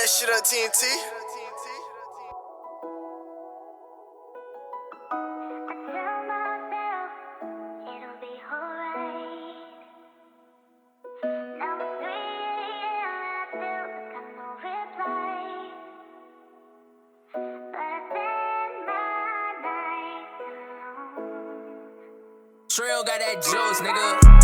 that shit on TNT. Trail got that juice, nigga.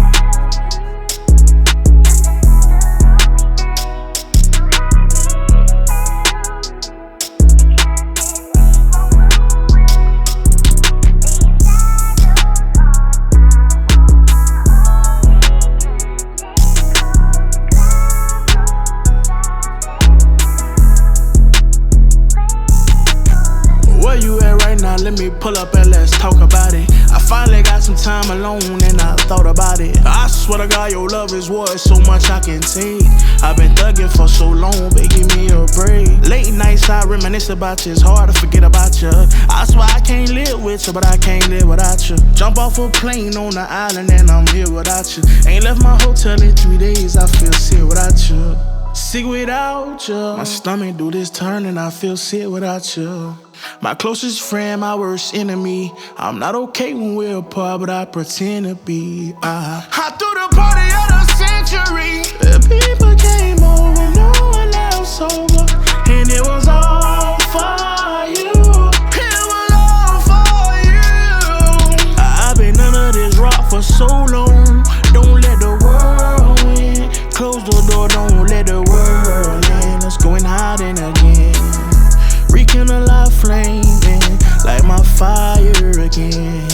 Where you at right now? Let me pull up and let's talk about it. I finally got some time alone and I thought about it. I swear to God, your love is worth so much I can take. I've been thugging for so long, baby, give me a break. Late nights I reminisce about you, it's hard to forget about you. I swear I can't live with you, but I can't live without you. Jump off a plane on the island and I'm here without you. Ain't left my hotel in 3 days, I feel sick without you. Sick without you. My stomach do this turn and I feel sick without you. My closest friend, my worst enemy. I'm not okay when we're apart, but I pretend to be. I threw the party of the century. The people came over, no one else over, and it was all for you. It was all for you. I've been under this rock for so long. Don't let the world win. Close the door, don't let the world in. Let's go and hide in again. Rekindle our flame, light my fire again.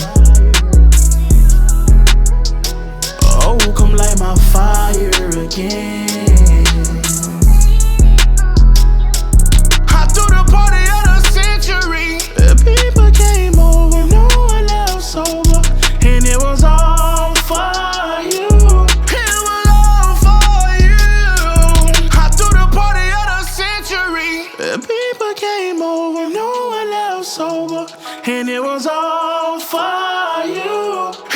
Oh, come light my fire again. I threw the party of the century. The people came over, no one else over, and it was all for you. It was all for you. I threw the party of the century. The people came over, no one else over, and it was all for you.